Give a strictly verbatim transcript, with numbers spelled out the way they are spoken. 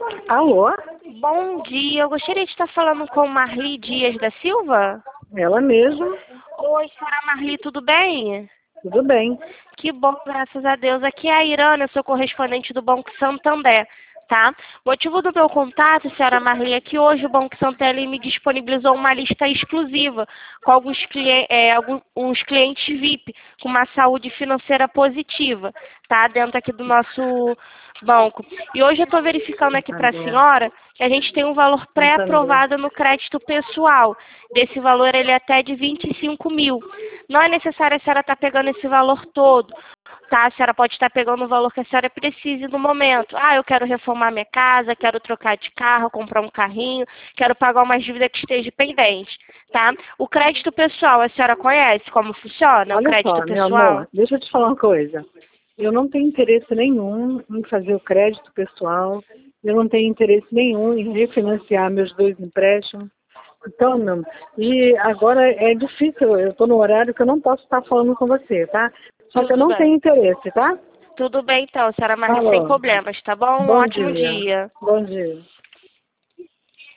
Alô? Bom dia, eu gostaria de estar falando com Marli Dias da Silva. Ela mesma? Oi, senhora Marli, tudo bem? Tudo bem. Que bom, graças a Deus. Aqui é a Irana, eu sou correspondente do Banco Santander, tá? O motivo do meu contato, senhora Marli, é que hoje o Banco Santander me disponibilizou uma lista exclusiva com alguns, clien é, alguns uns clientes V I P com uma saúde financeira positiva, tá? Dentro aqui do nosso banco. E hoje eu estou verificando aqui para a senhora que a gente tem um valor pré-aprovado no crédito pessoal. Desse valor, ele é até de vinte e cinco mil. Não é necessário a senhora estar pegando esse valor todo, tá? A senhora pode estar pegando o valor que a senhora precise no momento. Ah, eu quero reformar minha casa, quero trocar de carro, comprar um carrinho, quero pagar uma dívida que esteja pendente, tá? O crédito pessoal, a senhora conhece como funciona? Olha o crédito só, meu pessoal? amor, deixa eu te falar uma coisa. Eu não tenho interesse nenhum em fazer o crédito pessoal, eu não tenho interesse nenhum em refinanciar meus dois empréstimos. Então, não. E agora é difícil, eu estou no horário que eu não posso estar falando com você, tá? Só que eu Tudo não bem. tenho interesse, tá? Tudo bem, então, senhora Marli, sem Falou. problemas, tá bom? Um Bom ótimo dia. dia. Bom dia.